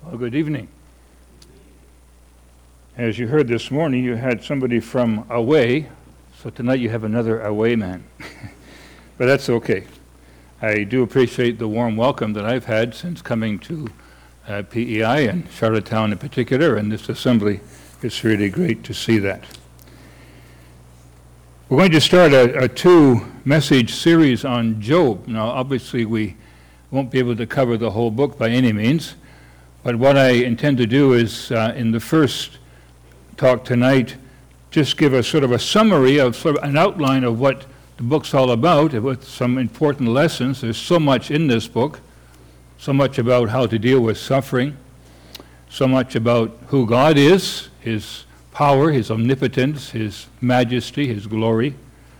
Well, good evening. As you heard this morning, you had somebody from away, so tonight you have another away man. But that's okay. I do appreciate the warm welcome that I've had since coming to PEI and Charlottetown in particular, and this assembly. It's really great to see that. We're going to start a two-message series on Job. Now, obviously, we won't be able to cover the whole book by any means, but what I intend to do is, in the first talk tonight, just give a sort of a summary of sort of an outline of what the book's all about, with some important lessons. There's so much in this book, so much about how to deal with suffering, so much about who God is, His power, His omnipotence, His majesty, His glory.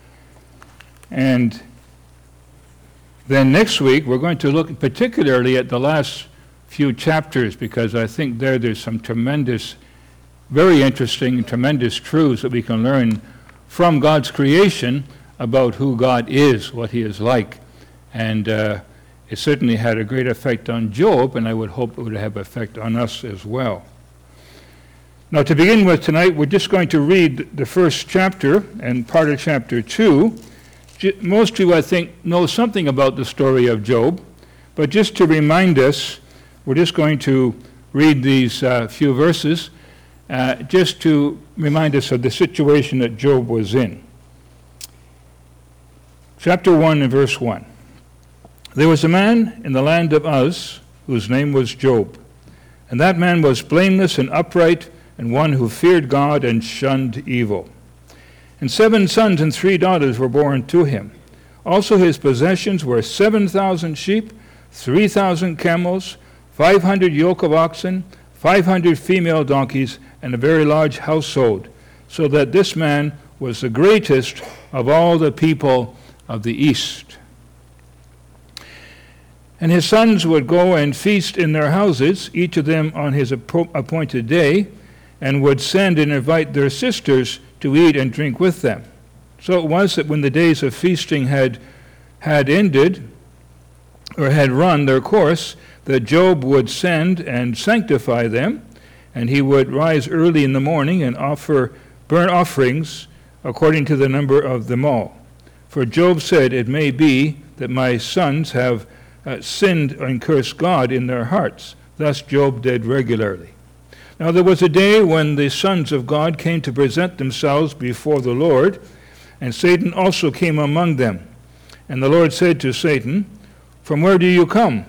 And then next week, we're going to look particularly at the last few chapters, because I think there's some tremendous, very interesting and tremendous truths that we can learn from God's creation about who God is, what He is like. And it certainly had a great effect on Job, and I would hope it would have effect on us as well. Now, to begin with tonight, we're just going to read the first chapter and part of chapter 2. Most of you, I think, know something about the story of Job, but just to remind us, we're just going to read these few verses just to remind us of the situation that Job was in. Chapter 1 and verse 1. There was a man in the land of Uz whose name was Job, and that man was blameless and upright, and one who feared God and shunned evil. And 7 sons and 3 daughters were born to him. Also his possessions were 7,000 sheep, 3,000 camels, 500 yoke of oxen, 500 female donkeys, and a very large household, so that this man was the greatest of all the people of the east. And his sons would go and feast in their houses, each of them on his appointed day, and would send and invite their sisters to eat and drink with them. So it was that when the days of feasting had ended, or had run their course, that Job would send and sanctify them, and he would rise early in the morning and offer burnt offerings according to the number of them all. For Job said, "It may be that my sons have sinned and cursed God in their hearts." Thus Job did regularly. Now there was a day when the sons of God came to present themselves before the Lord, and Satan also came among them. And the Lord said to Satan, "From where do you come?"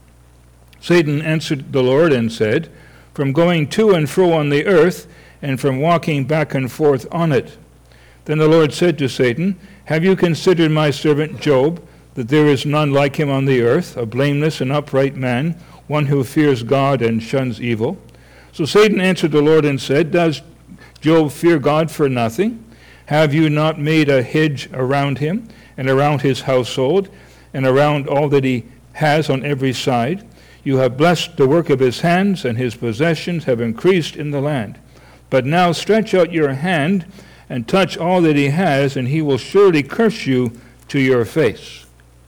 Satan answered the Lord and said, "From going to and fro on the earth, and from walking back and forth on it." Then the Lord said to Satan, "Have you considered my servant Job, that there is none like him on the earth, a blameless and upright man, one who fears God and shuns evil?" So Satan answered the Lord and said, "Does Job fear God for nothing? Have you not made a hedge around him, and around his household, and around all that he has on every side? You have blessed the work of his hands, and his possessions have increased in the land. But now stretch out your hand and touch all that he has, and he will surely curse you to your face."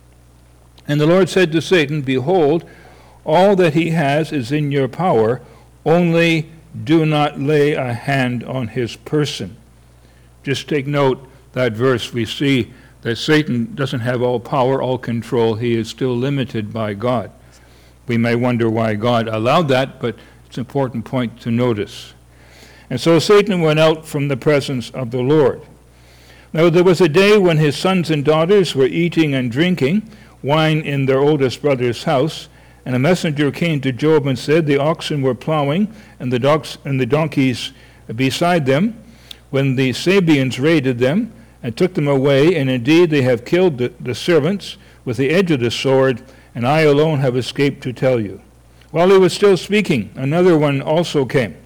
And the Lord said to Satan, "Behold, all that he has is in your power, only do not lay a hand on his person." Just take note, that verse, we see that Satan doesn't have all power, all control. He is still limited by God. We may wonder why God allowed that, but it's an important point to notice. And so Satan went out from the presence of the Lord. Now there was a day when his sons and daughters were eating and drinking wine in their oldest brother's house, and a messenger came to Job and said, "The oxen were plowing, and the donkeys beside them, when the Sabeans raided them and took them away, and indeed they have killed the servants with the edge of the sword, and I alone have escaped to tell you." While he was still speaking, another one also came,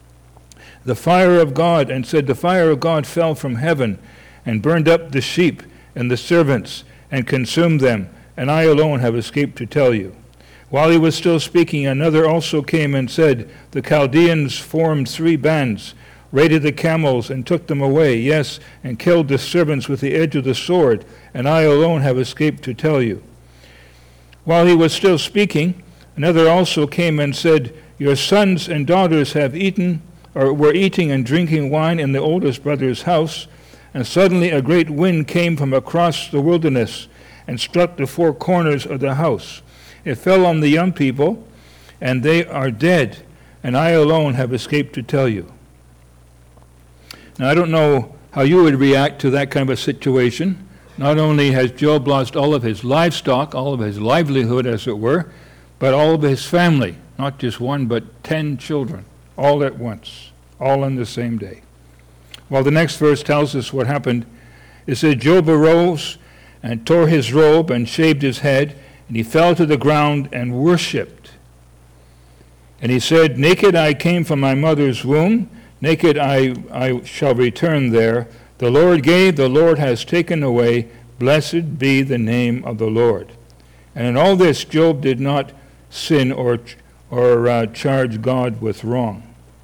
the fire of God, and said, "The fire of God fell from heaven and burned up the sheep and the servants and consumed them, and I alone have escaped to tell you." While he was still speaking, another also came and said, "The Chaldeans formed 3 bands, raided the camels and took them away, yes, and killed the servants with the edge of the sword, and I alone have escaped to tell you." While he was still speaking, another also came and said, Your sons and daughters have eaten, or were eating and drinking wine in the oldest brother's house, and suddenly a great wind came from across the wilderness and struck the four corners of the house. It fell on the young people, and they are dead, and I alone have escaped to tell you." Now, I don't know how you would react to that kind of a situation. Not only has Job lost all of his livestock, all of his livelihood, as it were, but all of his family, not just one, but 10 children, all at once, all on the same day. Well, the next verse tells us what happened. It says, Job arose and tore his robe and shaved his head, and he fell to the ground and worshipped. And he said, "Naked I came from my mother's womb, naked I shall return there. The Lord gave, the Lord has taken away. Blessed be the name of the Lord." And in all this, Job did not sin or charge God with wrong.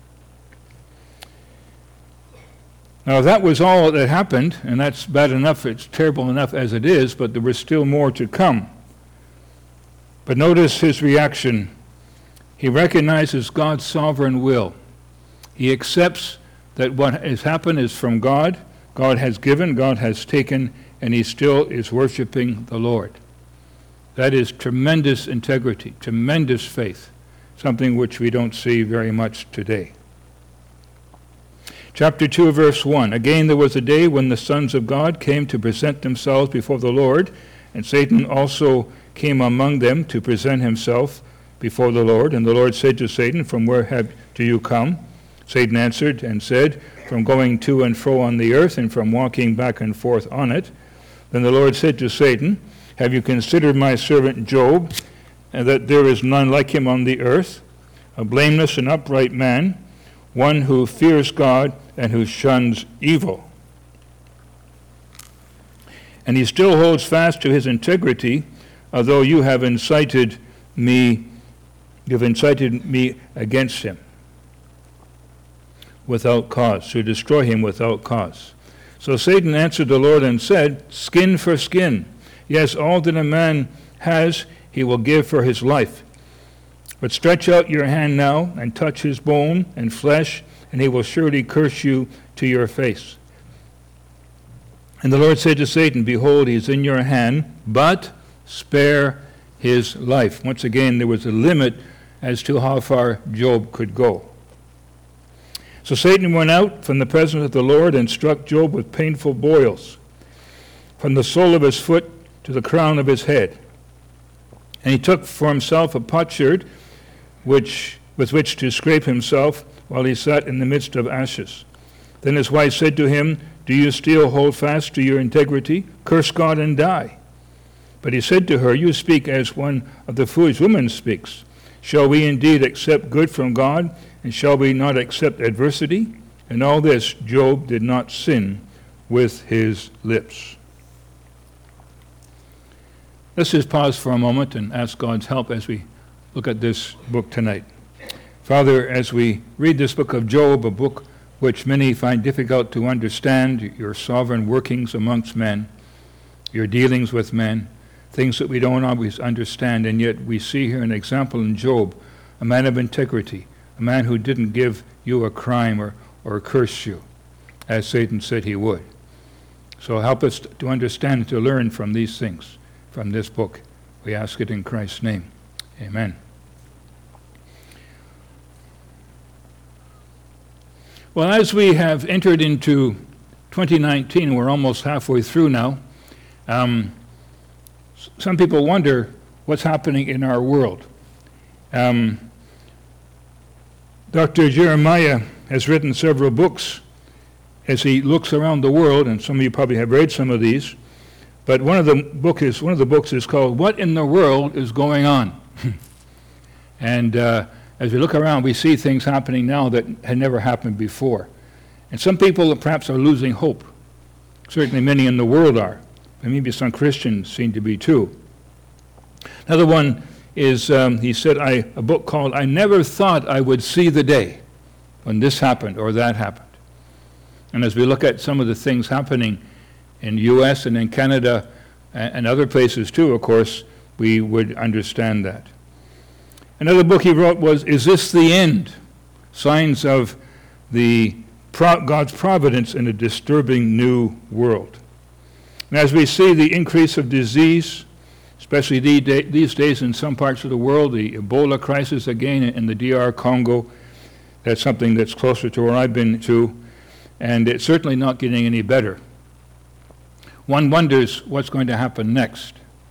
Now, that was all that happened, and that's bad enough, it's terrible enough as it is, but there was still more to come. But notice his reaction. He recognizes God's sovereign will. He accepts that what has happened is from God. God has given, God has taken, and he still is worshiping the Lord. That is tremendous integrity, tremendous faith, something which we don't see very much today. Chapter 2, verse 1. Again there was a day when the sons of God came to present themselves before the Lord, and Satan also came among them to present himself before the Lord. And the Lord said to Satan, "From where do you come?" Satan answered and said, "From going to and fro on the earth, and from walking back and forth on it." Then the Lord said to Satan, "Have you considered my servant Job, and that there is none like him on the earth, a blameless and upright man, one who fears God and who shuns evil?" And he still holds fast to his integrity, although you have incited me against him without cause, to destroy him without cause. So Satan answered the Lord and said, "Skin for skin. Yes, all that a man has, he will give for his life. But stretch out your hand now and touch his bone and flesh, and he will surely curse you to your face." And the Lord said to Satan, "Behold, he is in your hand, but spare his life." Once again, there was a limit as to how far Job could go. So Satan went out from the presence of the Lord and struck Job with painful boils, from the sole of his foot to the crown of his head. And he took for himself a potsherd with which to scrape himself while he sat in the midst of ashes. Then his wife said to him, "Do you still hold fast to your integrity? Curse God and die." But he said to her, "You speak as one of the foolish women speaks. Shall we indeed accept good from God, and shall we not accept adversity?" In all this, Job did not sin with his lips. Let's just pause for a moment and ask God's help as we look at this book tonight. Father, as we read this book of Job, a book which many find difficult to understand, your sovereign workings amongst men, your dealings with men, things that we don't always understand, and yet we see here an example in Job, a man of integrity, a man who didn't give you a crime or curse you, as Satan said he would. So help us to understand and to learn from these things, from this book. We ask it in Christ's name. Amen. Well, as we have entered into 2019, we're almost halfway through now, some people wonder what's happening in our world. Dr. Jeremiah has written several books as he looks around the world, and some of you probably have read some of these, but one of the books is called "What in the World is Going On?" And as we look around, we see things happening now that had never happened before. And some people perhaps are losing hope. Certainly many in the world are. And maybe some Christians seem to be too. Another one is, he said, a book called "I Never Thought I Would See the Day When This Happened or That Happened." And as we look at some of the things happening in the U.S. and in Canada and other places too, of course, we would understand that. Another book he wrote was, Is This the End? Signs of God's providence in a disturbing new world. And as we see the increase of disease, especially these days in some parts of the world, the Ebola crisis again in the DR Congo, that's something that's closer to where I've been to, and it's certainly not getting any better. One wonders what's going to happen next.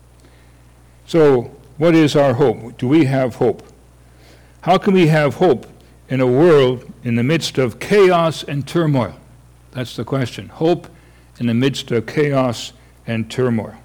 So, what is our hope? Do we have hope? How can we have hope in a world in the midst of chaos and turmoil? That's the question. Hope in the midst of chaos and turmoil.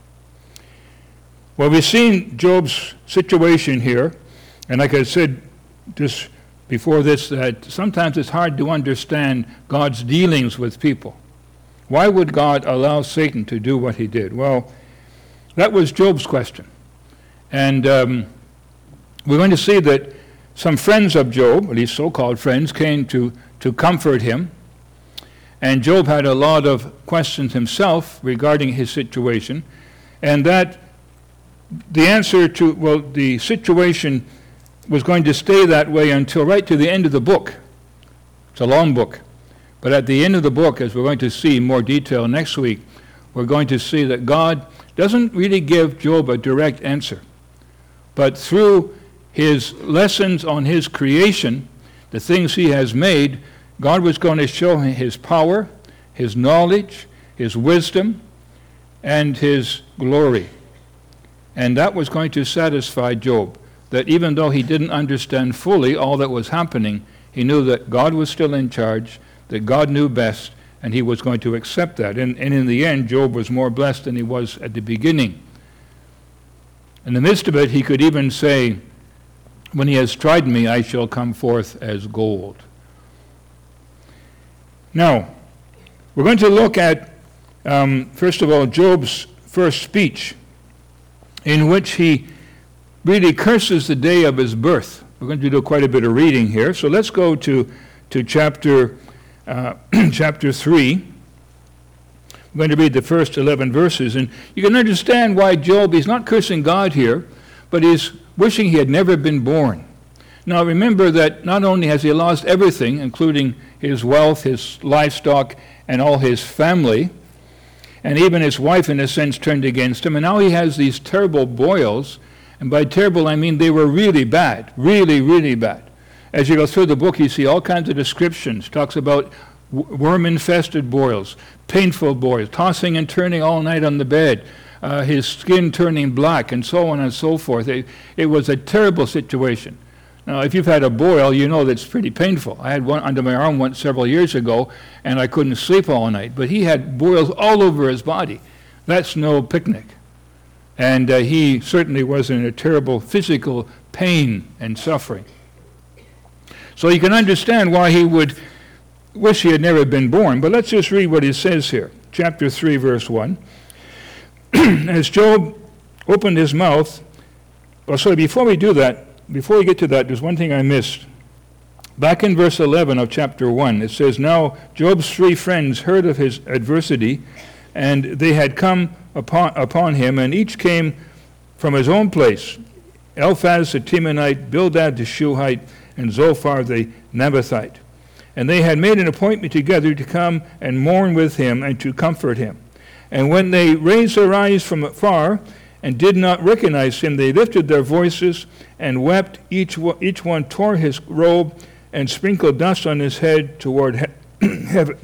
Well, we've seen Job's situation here, and like I said just before this, that sometimes it's hard to understand God's dealings with people. Why would God allow Satan to do what he did? Well, that was Job's question. And we're going to see that some friends of Job, at least so-called friends, came to comfort him. And Job had a lot of questions himself regarding his situation. And that the answer to, well, the situation was going to stay that way until right to the end of the book. It's a long book. But at the end of the book, as we're going to see more detail next week, we're going to see that God doesn't really give Job a direct answer. But through his lessons on his creation, the things he has made, God was going to show him his power, his knowledge, his wisdom, and his glory. And that was going to satisfy Job, that even though he didn't understand fully all that was happening, he knew that God was still in charge, that God knew best, and he was going to accept that. And in the end, Job was more blessed than he was at the beginning. In the midst of it, he could even say, when he has tried me, I shall come forth as gold. Now, we're going to look at, first of all, Job's first speech, in which he really curses the day of his birth. We're going to do quite a bit of reading here. So let's go to chapter 3. I'm going to read the first 11 verses, and you can understand why Job, he's not cursing God here, but he's wishing he had never been born. Now remember that not only has he lost everything, including his wealth, his livestock, and all his family, and even his wife in a sense turned against him, and now he has these terrible boils, and by terrible I mean they were really bad, really, really bad. As you go through the book, you see all kinds of descriptions. Talks about worm-infested boils, painful boils, tossing and turning all night on the bed, his skin turning black, and so on and so forth. It was a terrible situation. Now, if you've had a boil, you know that's pretty painful. I had one under my arm once several years ago, and I couldn't sleep all night. But he had boils all over his body. That's no picnic. And he certainly was in a terrible physical pain and suffering. So you can understand why he would wish he had never been born. But let's just read what he says here. Chapter 3, verse 1. As Job opened his mouth, before we get to that, there's one thing I missed. Back in verse 11 of chapter 1, it says, Now Job's 3 friends heard of his adversity, and they had come upon him, and each came from his own place. Eliphaz the Temanite, Bildad the Shuhite, and Zophar the Naamathite. And they had made an appointment together to come and mourn with him and to comfort him. And when they raised their eyes from afar and did not recognize him, they lifted their voices and wept. Each one tore his robe and sprinkled dust on his head toward heaven.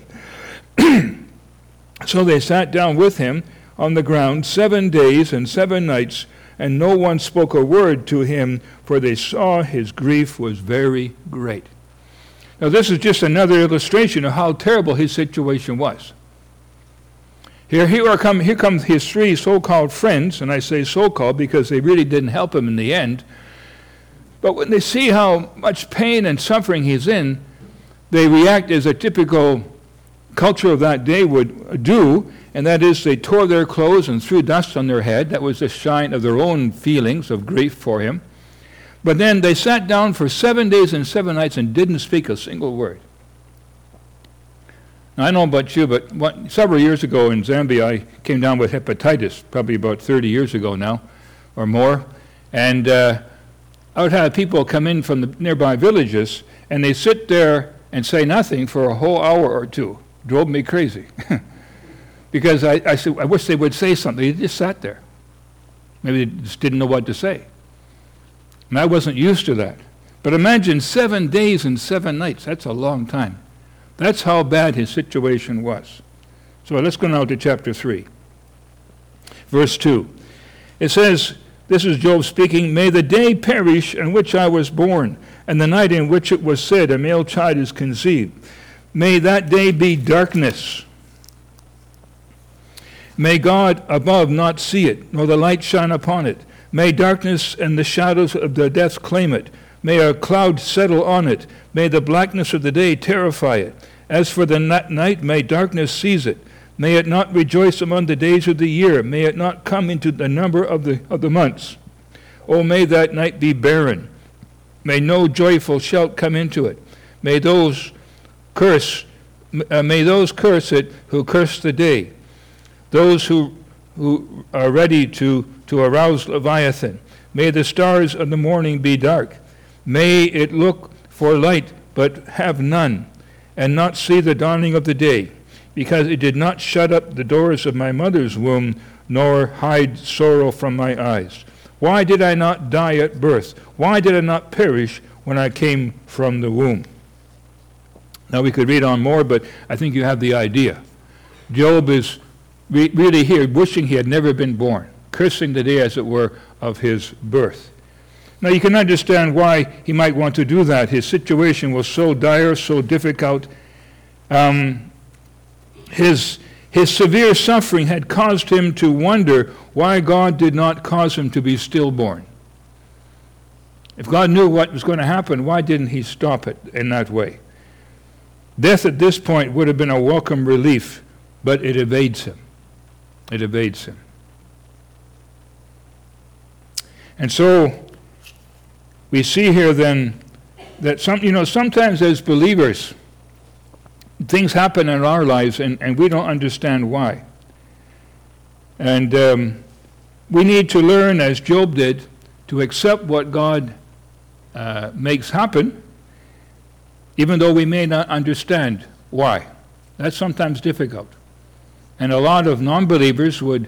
So they sat down with him on the ground 7 days and 7 nights, and no one spoke a word to him, for they saw his grief was very great. Now this is just another illustration of how terrible his situation was. Here come his 3 so-called friends, and I say so-called because they really didn't help him in the end. But when they see how much pain and suffering he's in, they react as a typical culture of that day would do, and that is they tore their clothes and threw dust on their head. That was a sign of their own feelings of grief for him. But then they sat down for 7 days and 7 nights and didn't speak a single word. Now, I don't know about you, but several years ago in Zambia, I came down with hepatitis, probably about 30 years ago now, or more. And I would have people come in from the nearby villages, and they sit there and say nothing for a whole hour or two. Drove me crazy. Because I said, I wish they would say something. They just sat there. Maybe they just didn't know what to say. And I wasn't used to that. But imagine 7 days and 7 nights. That's a long time. That's how bad his situation was. So let's go now to chapter 3. Verse 2. It says, this is Job speaking, "May the day perish in which I was born, and the night in which it was said, a male child is conceived. May that day be darkness. May God above not see it, nor the light shine upon it. May darkness and the shadows of the death claim it. May a cloud settle on it. May the blackness of the day terrify it. As for the night, may darkness seize it. May it not rejoice among the days of the year. May it not come into the number of the months. Oh, may that night be barren. May no joyful shout come into it. May those curse it who curse the day. Those who are ready to arouse Leviathan. May the stars of the morning be dark. May it look for light, but have none, and not see the dawning of the day, because it did not shut up the doors of my mother's womb, nor hide sorrow from my eyes. Why did I not die at birth? Why did I not perish when I came from the womb?" Now we could read on more, but I think you have the idea. Job is really here wishing he had never been born, cursing the day, as it were, of his birth. Now you can understand why he might want to do that. His situation was so dire, so difficult. His severe suffering had caused him to wonder why God did not cause him to be stillborn. If God knew what was going to happen, why didn't he stop it in that way? Death at this point would have been a welcome relief, but it evades him. It evades him. And so we see here then that sometimes as believers, things happen in our lives and we don't understand why. And we need to learn, as Job did, to accept what God makes happen, even though we may not understand why. That's sometimes difficult. And a lot of non-believers would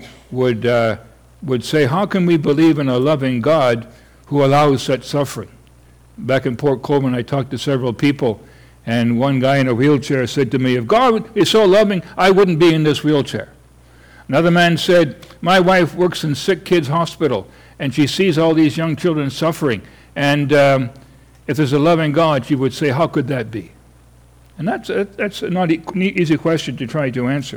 say, how can we believe in a loving God who allows such suffering? Back in Port Colborne, I talked to several people, and one guy in a wheelchair said to me, if God is so loving, I wouldn't be in this wheelchair. Another man said, my wife works in sick kids' hospital, and she sees all these young children suffering, and if there's a loving God, she would say, how could that be? And that's not an easy question to try to answer.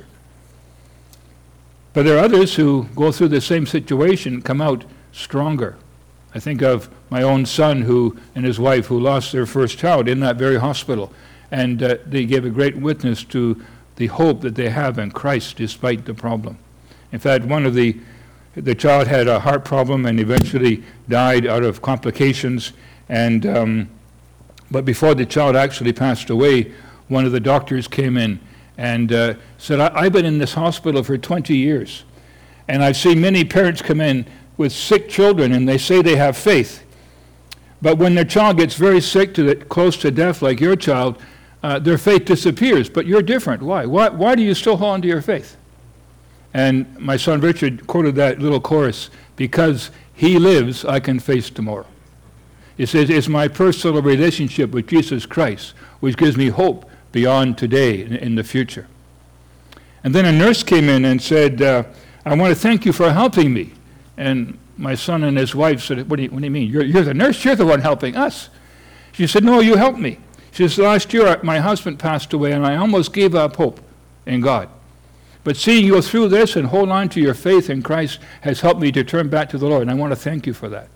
But there are others who go through the same situation, come out stronger. I think of my own son and his wife who lost their first child in that very hospital. And they gave a great witness to the hope that they have in Christ despite the problem. In fact, one of the child had a heart problem and eventually died out of complications. And but before the child actually passed away, one of the doctors came in and said, I've been in this hospital for 20 years, and I've seen many parents come in with sick children, and they say they have faith. But when their child gets very sick, close to death, like your child, their faith disappears. But you're different. Why? Why do you still hold on to your faith? And my son Richard quoted that little chorus, because he lives, I can face tomorrow. It says, it's my personal relationship with Jesus Christ which gives me hope beyond today, in the future. And then a nurse came in and said, I want to thank you for helping me. And my son and his wife said, what do you mean? You're the nurse? You're the one helping us. She said, no, you helped me. She says, last year my husband passed away and I almost gave up hope in God. But seeing you go through this and hold on to your faith in Christ has helped me to turn back to the Lord, and I want to thank you for that.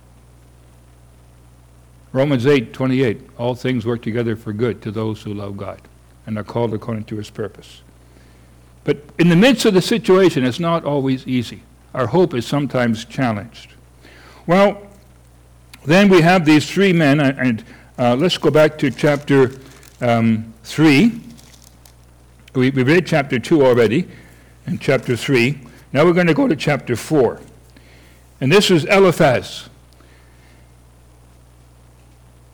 Romans 8:28, all things work together for good to those who love God and are called according to his purpose. But in the midst of the situation, it's not always easy. Our hope is sometimes challenged. Well, then we have these three men, and let's go back to chapter 3. We read chapter 2 already, and chapter 3. Now we're going to go to chapter 4. And this is Eliphaz.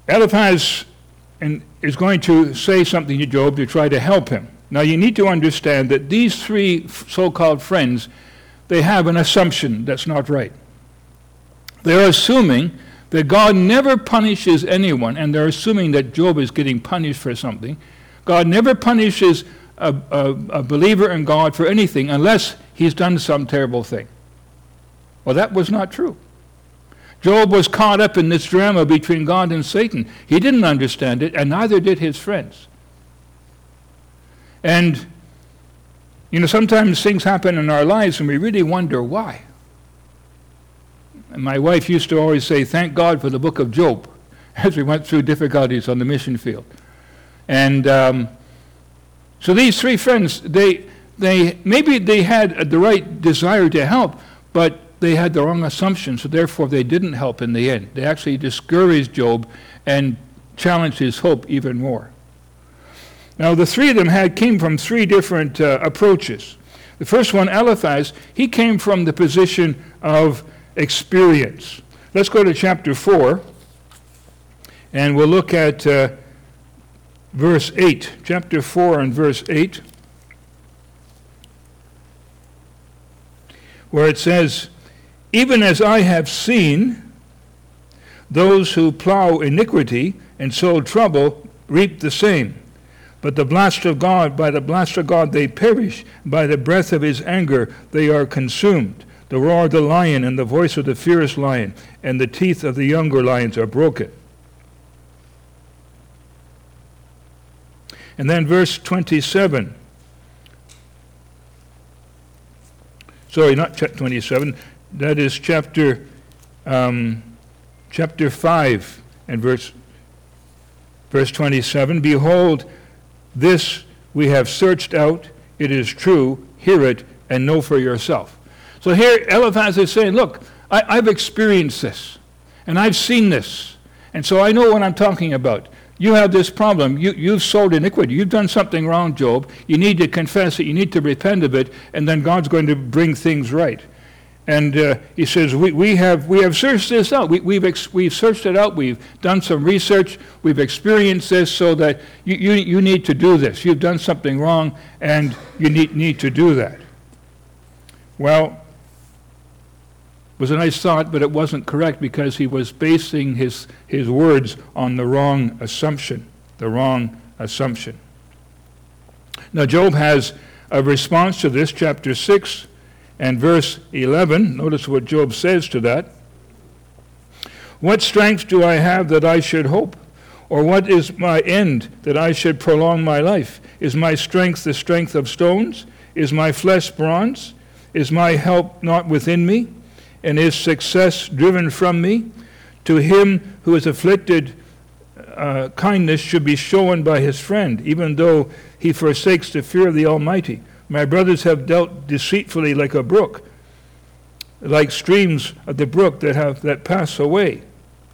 Eliphaz is going to say something to Job to try to help him. Now you need to understand that these three so-called friends, they have an assumption that's not right. They're assuming that God never punishes anyone, and they're assuming that Job is getting punished for something. God never punishes a believer in God for anything unless he's done some terrible thing. Well, that was not true. Job was caught up in this drama between God and Satan. He didn't understand it, and neither did his friends. And, sometimes things happen in our lives and we really wonder why. And my wife used to always say, thank God for the book of Job, as we went through difficulties on the mission field. And so these three friends, they maybe they had the right desire to help, but they had the wrong assumption, so therefore they didn't help in the end. They actually discouraged Job and challenged his hope even more. Now the three of them came from three different approaches. The first one, Eliphaz, he came from the position of experience. Let's go to chapter 4, and we'll look at verse 8. Chapter 4 and verse 8, where it says, even as I have seen those who plow iniquity and sow trouble reap the same. But the blast of God, by the blast of God they perish, by the breath of his anger they are consumed. The roar of the lion and the voice of the fierce lion, and the teeth of the younger lions are broken. And then verse 27. Sorry, not 27. That is chapter 5 and verse 27. Behold, this we have searched out, it is true, hear it, and know for yourself. So here Eliphaz is saying, look, I've experienced this, and I've seen this, and so I know what I'm talking about. You have this problem. You've sowed iniquity. You've done something wrong, Job. You need to confess it. You need to repent of it, and then God's going to bring things right. And he says, we have searched this out. We've searched it out. We've done some research. We've experienced this, so that you need to do this. You've done something wrong, and you need to do that. Well, it was a nice thought, but it wasn't correct because he was basing his words on the wrong assumption. The wrong assumption. Now, Job has a response to this, chapter 6. And verse 11, notice what Job says to that. What strength do I have that I should hope? Or what is my end that I should prolong my life? Is my strength the strength of stones? Is my flesh bronze? Is my help not within me? And is success driven from me? To him who is afflicted, kindness should be shown by his friend, even though he forsakes the fear of the Almighty. My brothers have dealt deceitfully like a brook, like streams of the brook that pass away,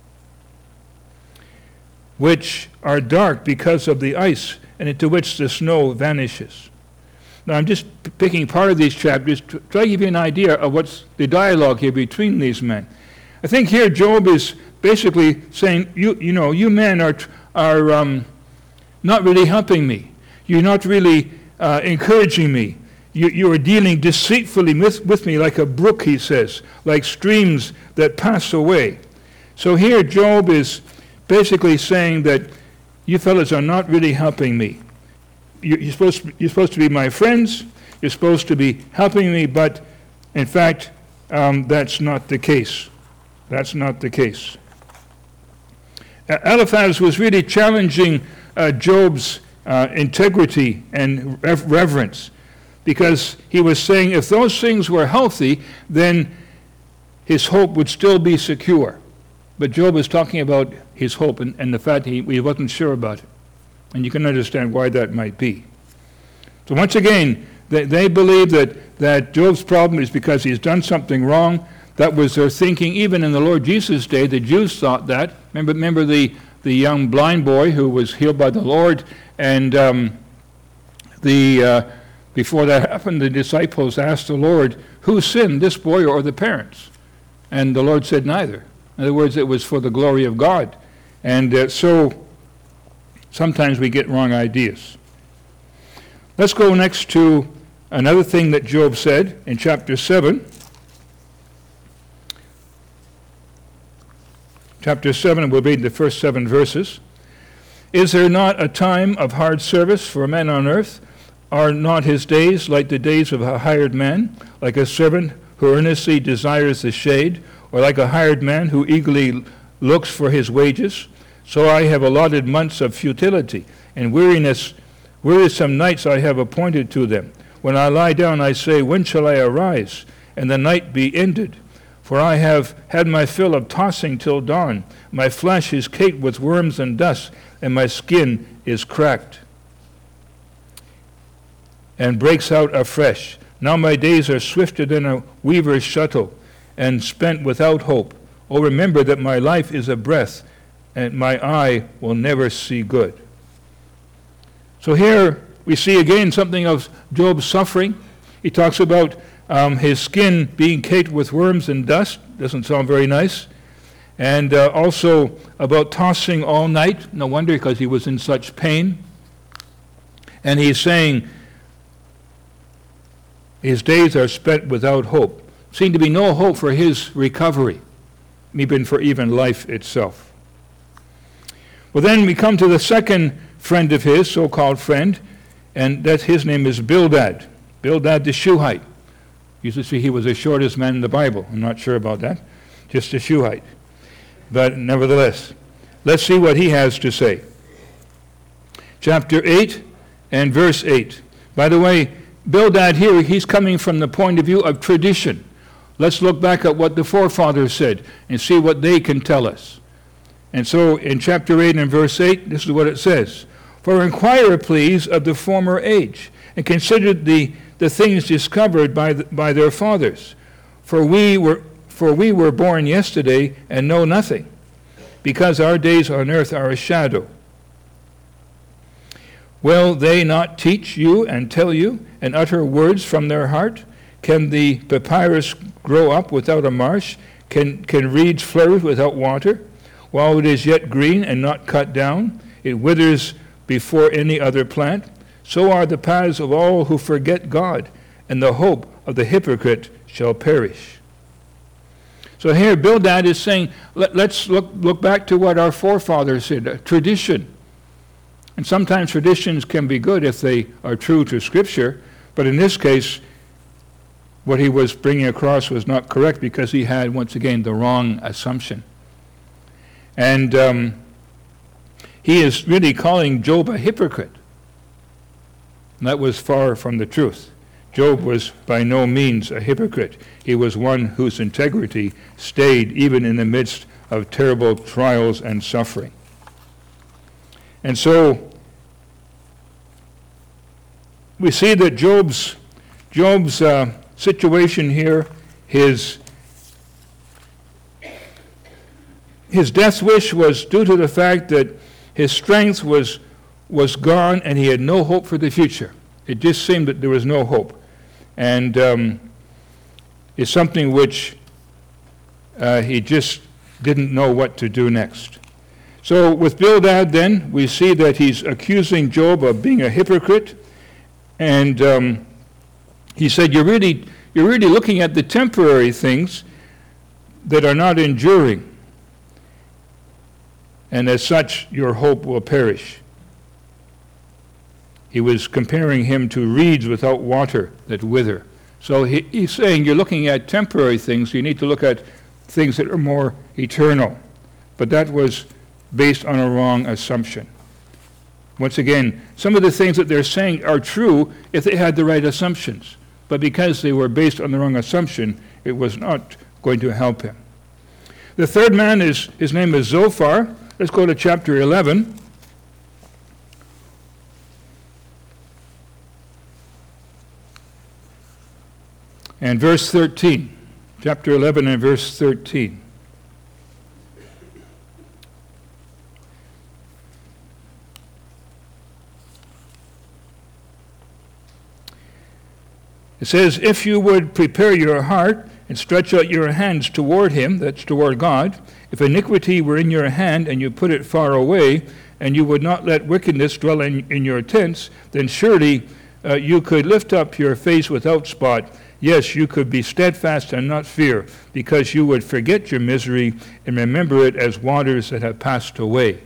which are dark because of the ice, and into which the snow vanishes. Now I'm just picking part of these chapters to try to give you an idea of what's the dialogue here between these men. I think here Job is basically saying, you men are not really helping me. You're not really encouraging me. You are dealing deceitfully with me like a brook, he says, like streams that pass away. So here Job is basically saying that you fellas are not really helping me. You're supposed to be my friends. You're supposed to be helping me, but in fact, that's not the case. That's not the case. Eliphaz was really challenging Job's integrity and reverence, because he was saying if those things were healthy, then his hope would still be secure. But Job is talking about his hope and the fact he wasn't sure about it. And you can understand why that might be. So once again, they believe that Job's problem is because he's done something wrong. That was their thinking. Even in the Lord Jesus' day, the Jews thought that. Remember the young blind boy who was healed by the Lord, and before that happened, the disciples asked the Lord, who sinned, this boy or the parents? And the Lord said neither. In other words, it was for the glory of God. And so sometimes we get wrong ideas. Let's go next to another thing that Job said in chapter 7. Chapter 7, we'll read the first 7 verses. Is there not a time of hard service for men on earth? Are not his days like the days of a hired man, like a servant who earnestly desires the shade, or like a hired man who eagerly looks for his wages? So I have allotted months of futility, and wearisome nights I have appointed to them. When I lie down, I say, when shall I arise, and the night be ended? For I have had my fill of tossing till dawn. My flesh is caked with worms and dust, and my skin is cracked and breaks out afresh. Now my days are swifter than a weaver's shuttle, and spent without hope. Oh, remember that my life is a breath, and my eye will never see good. So here we see again something of Job's suffering. He talks about his skin being caked with worms and dust. Doesn't sound very nice. And also about tossing all night. No wonder, because he was in such pain. And he's saying his days are spent without hope. Seemed to be no hope for his recovery, even for life itself. Well, then we come to the second friend of his, so-called friend, and his name is Bildad. Bildad the Shuhite. You should see he was the shortest man in the Bible. I'm not sure about that. Just a Shuhite. But nevertheless, let's see what he has to say. Chapter 8 and verse 8. By the way, Bildad here, he's coming from the point of view of tradition. Let's look back at what the forefathers said and see what they can tell us. And so in chapter 8 and verse 8, this is what it says. For inquire, please, of the former age, and consider the things discovered by their fathers. For we were born yesterday and know nothing, because our days on earth are a shadow. Will they not teach you and tell you and utter words from their heart? Can the papyrus grow up without a marsh? Can reeds flourish without water? While it is yet green and not cut down, it withers before any other plant. So are the paths of all who forget God, and the hope of the hypocrite shall perish. So here Bildad is saying, let's look back to what our forefathers said, tradition. And sometimes traditions can be good if they are true to Scripture, but in this case, what he was bringing across was not correct because he had, once again, the wrong assumption. And he is really calling Job a hypocrite. And that was far from the truth. Job was by no means a hypocrite. He was one whose integrity stayed even in the midst of terrible trials and suffering. And so we see that Job's situation here, his death wish was due to the fact that his strength was gone and he had no hope for the future. It just seemed that there was no hope. And it's something which he just didn't know what to do next. So with Bildad then, we see that he's accusing Job of being a hypocrite. And he said, you're really looking at the temporary things that are not enduring. And as such, your hope will perish. He was comparing him to reeds without water that wither. So he's saying you're looking at temporary things. You need to look at things that are more eternal. But that was based on a wrong assumption. Once again, some of the things that they're saying are true if they had the right assumptions. But because they were based on the wrong assumption, it was not going to help him. The third man, his name is Zophar. Let's go to chapter 11. And verse 13. Chapter 11 and verse 13. It says, if you would prepare your heart and stretch out your hands toward him, that's toward God, if iniquity were in your hand and you put it far away, and you would not let wickedness dwell in your tents, then surely you could lift up your face without spot. Yes, you could be steadfast and not fear, because you would forget your misery and remember it as waters that have passed away.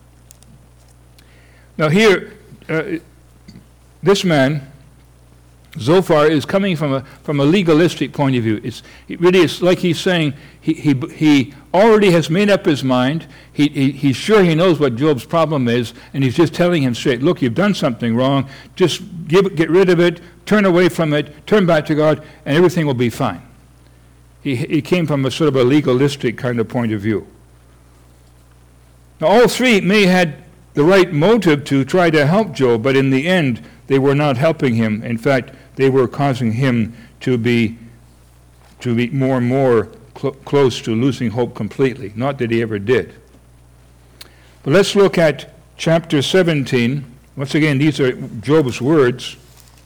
Now here, this man, Zophar, is coming from a legalistic point of view. It's like he's saying he already has made up his mind. He's sure he knows what Job's problem is, and he's just telling him straight, look, you've done something wrong. Just get rid of it, turn away from it, turn back to God, and everything will be fine. He came from a sort of a legalistic kind of point of view. Now, all three may had the right motive to try to help Job, but in the end, they were not helping him. In fact, they were causing him to be more and more close to losing hope completely. Not that he ever did. But let's look at chapter 17. Once again, these are Job's words.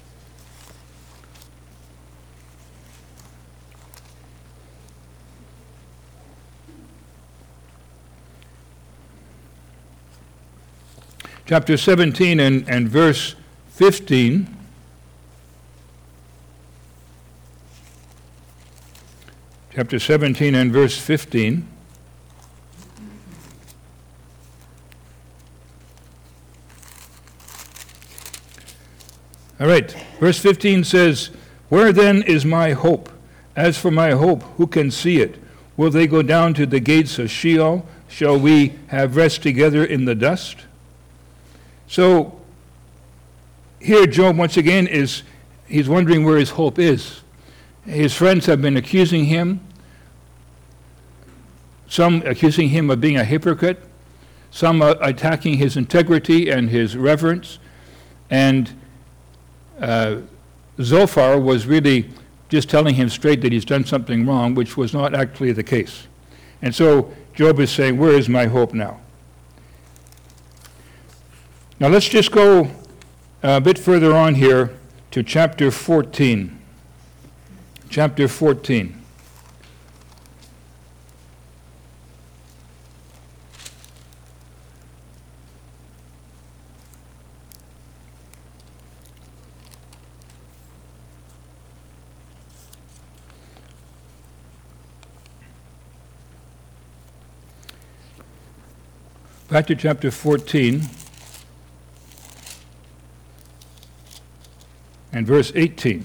Chapter 17 and verse 15. Chapter 17 and verse 15. All right, verse 15 says, "Where then is my hope? As for my hope, who can see it? Will they go down to the gates of Sheol? Shall we have rest together in the dust?" So here Job once again he's wondering where his hope is. His friends have been accusing him, some accusing him of being a hypocrite, some attacking his integrity and his reverence, and Zophar was really just telling him straight that he's done something wrong, which was not actually the case. And so Job is saying, where is my hope now? Now let's just go a bit further on here to chapter 14. Chapter 14. Back to chapter 14 and verse 18.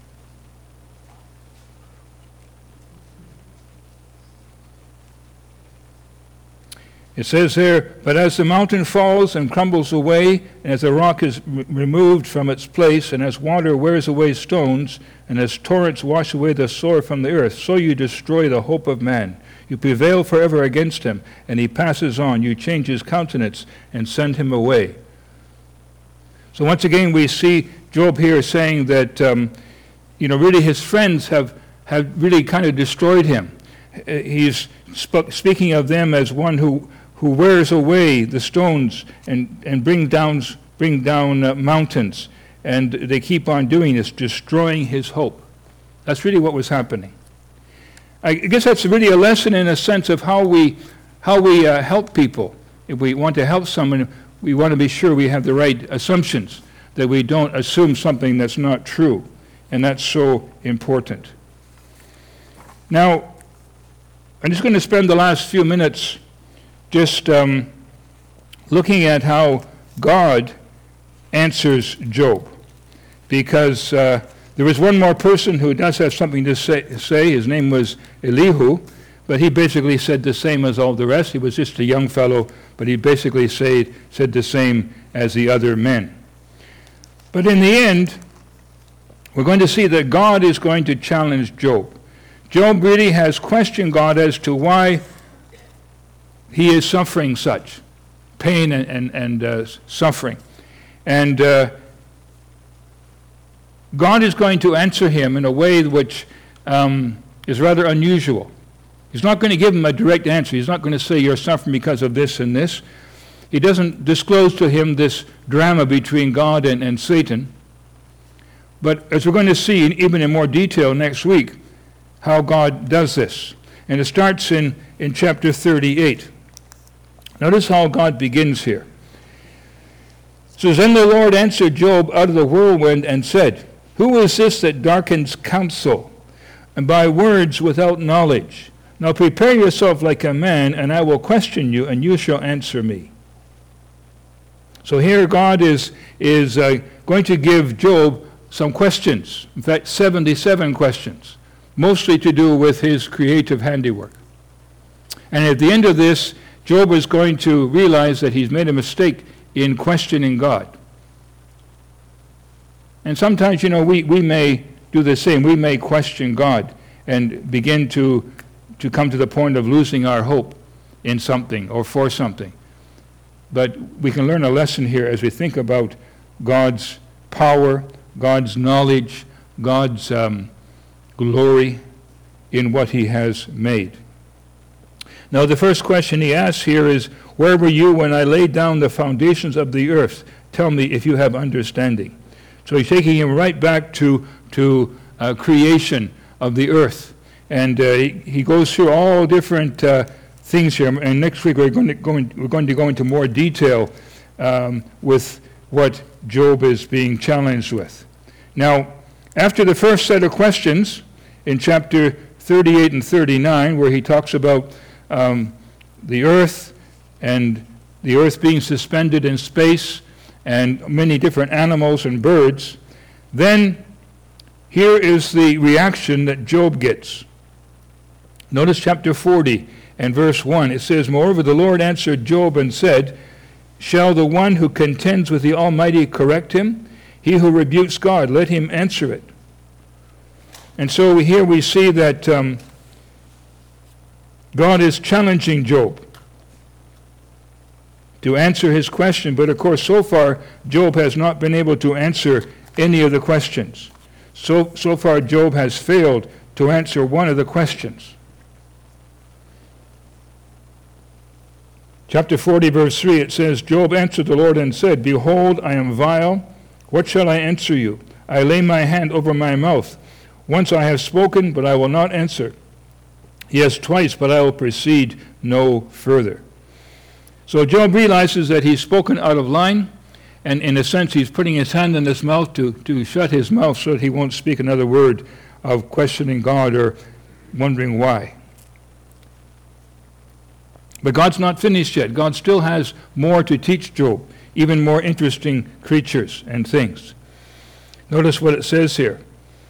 It says there, "But as the mountain falls and crumbles away, and as the rock is removed from its place, and as water wears away stones, and as torrents wash away the soil from the earth, so you destroy the hope of man. You prevail forever against him, and he passes on. You change his countenance and send him away." So once again, we see Job here saying that, really his friends have really kind of destroyed him. He's speaking of them as one who wears away the stones and bring down mountains. And they keep on doing this, destroying his hope. That's really what was happening. I guess that's really a lesson in a sense of how we help people. If we want to help someone, we want to be sure we have the right assumptions, that we don't assume something that's not true. And that's so important. Now, I'm just going to spend the last few minutes just looking at how God answers Job. Because there was one more person who does have something to say. His name was Elihu, but he basically said the same as all the rest. He was just a young fellow, but he basically said the same as the other men. But in the end, we're going to see that God is going to challenge Job. Job really has questioned God as to why he is suffering such pain and suffering. And God is going to answer him in a way which is rather unusual. He's not going to give him a direct answer. He's not going to say, you're suffering because of this and this. He doesn't disclose to him this drama between God and Satan. But as we're going to see, even in more detail next week, how God does this. And it starts in chapter 38. Notice how God begins here. It says, Then the Lord answered Job out of the whirlwind and said, Who is this that darkens counsel, and by words without knowledge? Now prepare yourself like a man, and I will question you, and you shall answer me. So here God is going to give Job some questions. In fact, 77 questions, mostly to do with his creative handiwork. And at the end of this, Job is going to realize that he's made a mistake in questioning God. And sometimes, we may do the same. We may question God and begin to come to the point of losing our hope in something or for something. But we can learn a lesson here as we think about God's power, God's knowledge, God's glory in what he has made. Now, the first question he asks here is, Where were you when I laid down the foundations of the earth? Tell me if you have understanding. So he's taking him right back to creation of the earth. And he goes through all different things here. And next week we're going to go into more detail with what Job is being challenged with. Now, after the first set of questions in chapter 38 and 39, where he talks about the earth and the earth being suspended in space and many different animals and birds, then here is the reaction that Job gets. Notice chapter 40 and verse 1. It says, Moreover, the Lord answered Job and said, Shall the one who contends with the Almighty correct him? He who rebukes God, let him answer it. And so here we see that God is challenging Job to answer his question. But of course, so far, Job has not been able to answer any of the questions. So far, Job has failed to answer one of the questions. Chapter 40, verse 3, it says, Job answered the Lord and said, Behold, I am vile. What shall I answer you? I lay my hand over my mouth. Once I have spoken, but I will not answer. Yes, twice, but I will proceed no further. So Job realizes that he's spoken out of line, and in a sense he's putting his hand in his mouth to shut his mouth so that he won't speak another word of questioning God or wondering why. But God's not finished yet. God still has more to teach Job, even more interesting creatures and things. Notice what it says here.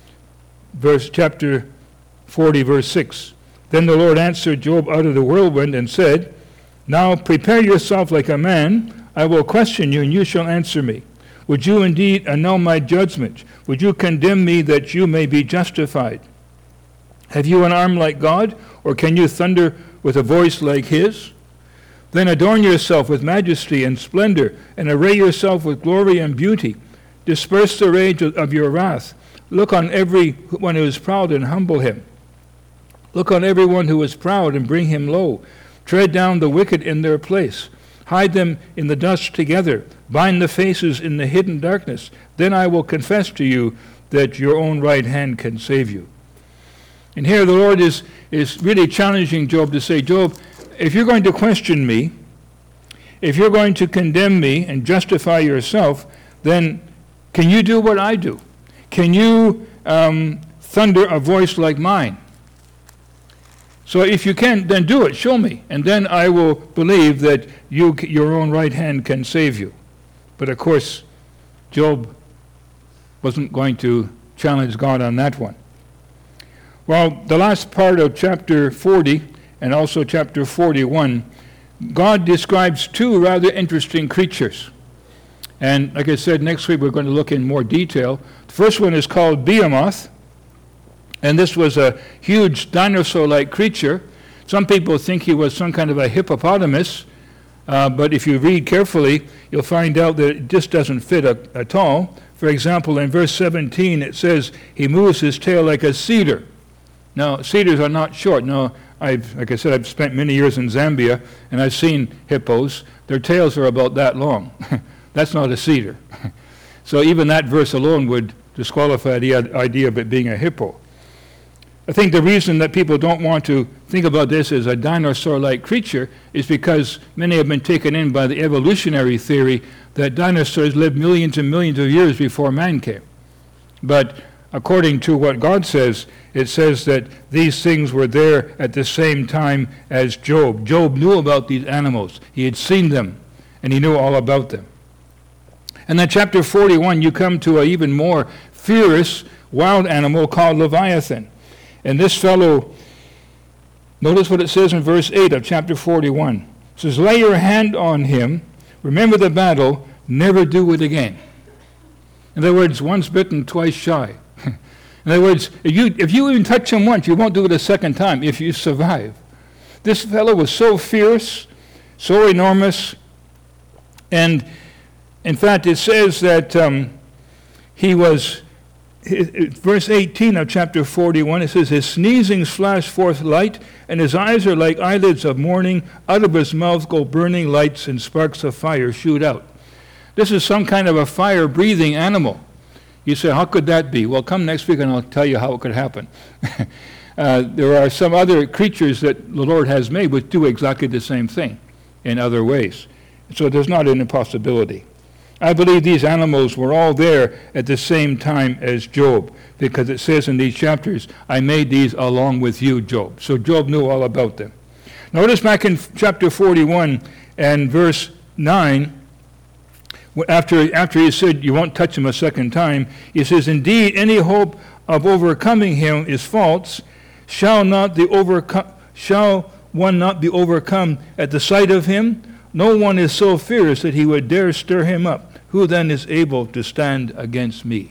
Chapter 40, verse 6. Then the Lord answered Job out of the whirlwind and said, Now prepare yourself like a man. I will question you, and you shall answer me. Would you indeed annul my judgment? Would you condemn me that you may be justified? Have you an arm like God, or can you thunder with a voice like his? Then adorn yourself with majesty and splendor, and array yourself with glory and beauty. Disperse the rage of your wrath. Look on every one who is proud and humble him. Look on everyone who is proud and bring him low. Tread down the wicked in their place. Hide them in the dust together. Bind the faces in the hidden darkness. Then I will confess to you that your own right hand can save you. And here the Lord is really challenging Job to say, Job, if you're going to question me, if you're going to condemn me and justify yourself, then can you do what I do? Can you thunder a voice like mine? So if you can, then do it. Show me. And then I will believe that your own right hand can save you. But of course, Job wasn't going to challenge God on that one. Well, the last part of chapter 40 and also chapter 41, God describes two rather interesting creatures. And like I said, next week we're going to look in more detail. The first one is called Behemoth. And this was a huge dinosaur-like creature. Some people think he was some kind of a hippopotamus, but if you read carefully, you'll find out that it just doesn't fit at all. For example, in verse 17, it says, he moves his tail like a cedar. Now, cedars are not short. Now, like I said, I've spent many years in Zambia, and I've seen hippos. Their tails are about that long. That's not a cedar. So even that verse alone would disqualify the idea of it being a hippo. I think the reason that people don't want to think about this as a dinosaur-like creature is because many have been taken in by the evolutionary theory that dinosaurs lived millions and millions of years before man came. But according to what God says, it says that these things were there at the same time as Job. Job knew about these animals. He had seen them, and he knew all about them. And then chapter 41, you come to an even more fierce wild animal called Leviathan. And this fellow, notice what it says in verse 8 of chapter 41. It says, lay your hand on him, remember the battle, never do it again. In other words, once bitten, twice shy. In other words, if you even touch him once, you won't do it a second time if you survive. This fellow was so fierce, so enormous, and in fact, it says that he was, verse 18 of chapter 41, it says, his sneezings flash forth light, and his eyes are like eyelids of morning. Out of his mouth go burning lights, and sparks of fire shoot out. This is some kind of a fire-breathing animal. You say, how could that be? Well, come next week and I'll tell you how it could happen. There are some other creatures that the Lord has made which do exactly the same thing in other ways. So there's not an impossibility. I believe these animals were all there at the same time as Job, because it says in these chapters, I made these along with you, Job. So Job knew all about them. Notice back in chapter 41 and verse 9, after he said you won't touch him a second time, he says, indeed, any hope of overcoming him is false. Shall one not be overcome at the sight of him? No one is so fierce that he would dare stir him up. Who then is able to stand against me?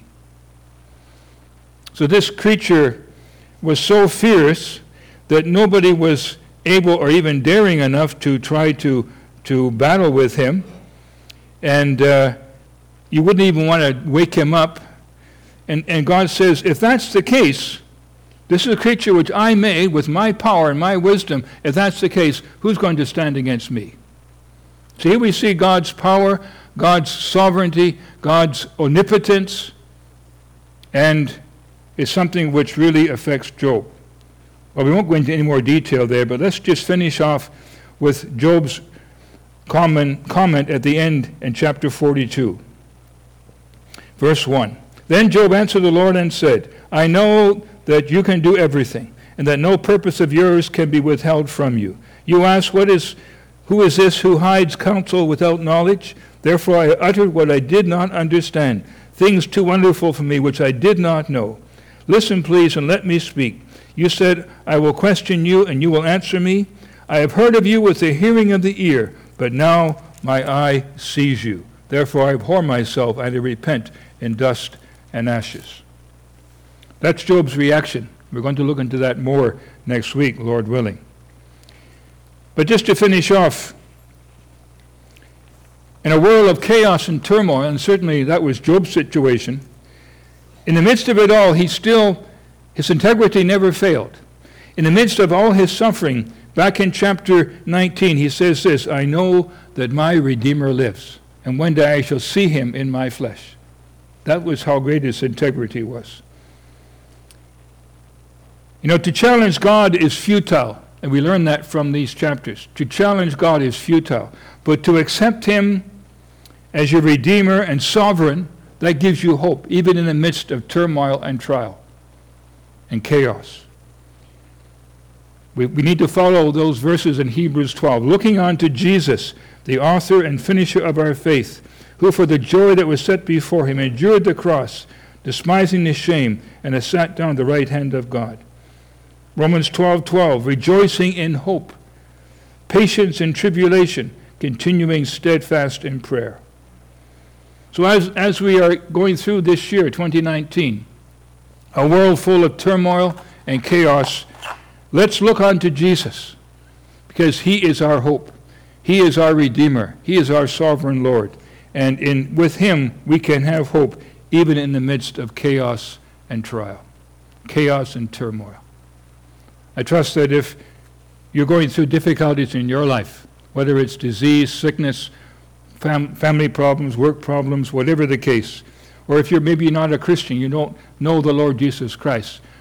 So this creature was so fierce that nobody was able or even daring enough to try to battle with him. And you wouldn't even want to wake him up. And God says, if that's the case, this is a creature which I made with my power and my wisdom. If that's the case, who's going to stand against me? So here we see God's power, God's sovereignty, God's omnipotence, and it's something which really affects Job. Well, we won't go into any more detail there, but let's just finish off with Job's comment at the end in chapter 42. Verse 1. Then Job answered the Lord and said, I know that you can do everything, and that no purpose of yours can be withheld from you. You ask, who is this who hides counsel without knowledge? Therefore I uttered what I did not understand, things too wonderful for me which I did not know. Listen, please, and let me speak. You said, I will question you, and you will answer me. I have heard of you with the hearing of the ear, but now my eye sees you. Therefore I abhor myself, and I repent in dust and ashes. That's Job's reaction. We're going to look into that more next week, Lord willing. But just to finish off, in a world of chaos and turmoil, and certainly that was Job's situation, in the midst of it all, his integrity never failed. In the midst of all his suffering, back in chapter 19, he says this, I know that my Redeemer lives, and one day I shall see him in my flesh. That was how great his integrity was. You know, to challenge God is futile. And we learn that from these chapters. To challenge God is futile. But to accept him as your Redeemer and Sovereign, that gives you hope, even in the midst of turmoil and trial and chaos. We need to follow those verses in Hebrews 12. Looking on to Jesus, the author and finisher of our faith, who for the joy that was set before him endured the cross, despising the shame, and has sat down at the right hand of God. Romans 12:12, rejoicing in hope, patience in tribulation, continuing steadfast in prayer. So as we are going through this year, 2019, a world full of turmoil and chaos, let's look unto Jesus, because he is our hope. He is our Redeemer. He is our sovereign Lord. And with him, we can have hope even in the midst of chaos and trial, chaos and turmoil. I trust that if you're going through difficulties in your life, whether it's disease, sickness, family problems, work problems, whatever the case, or if you're maybe not a Christian, you don't know the Lord Jesus Christ,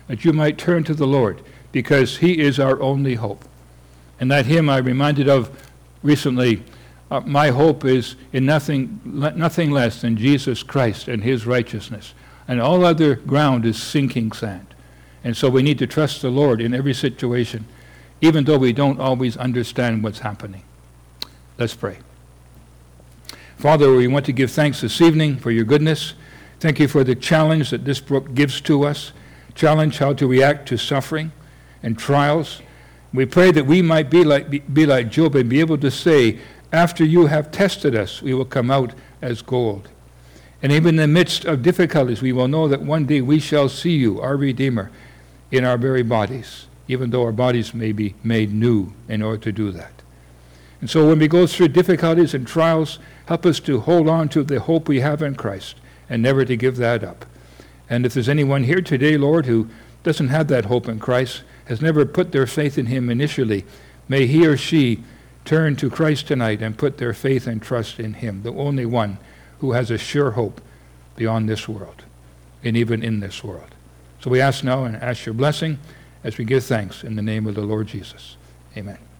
that you might turn to the Lord, because he is our only hope. And that hymn I reminded of recently, my hope is in nothing less than Jesus Christ and his righteousness. And all other ground is sinking sand. And so we need to trust the Lord in every situation, even though we don't always understand what's happening. Let's pray. Father, we want to give thanks this evening for your goodness. Thank you for the challenge that this book gives to us, challenge how to react to suffering and trials. We pray that we might be like Job and be able to say, after you have tested us, we will come out as gold. And even in the midst of difficulties, we will know that one day we shall see you, our Redeemer, in our very bodies, even though our bodies may be made new in order to do that. And so when we go through difficulties and trials, help us to hold on to the hope we have in Christ and never to give that up. And if there's anyone here today, Lord, who doesn't have that hope in Christ, has never put their faith in him initially, may he or she turn to Christ tonight and put their faith and trust in him, the only one who has a sure hope beyond this world and even in this world. So we ask now and ask your blessing as we give thanks in the name of the Lord Jesus. Amen.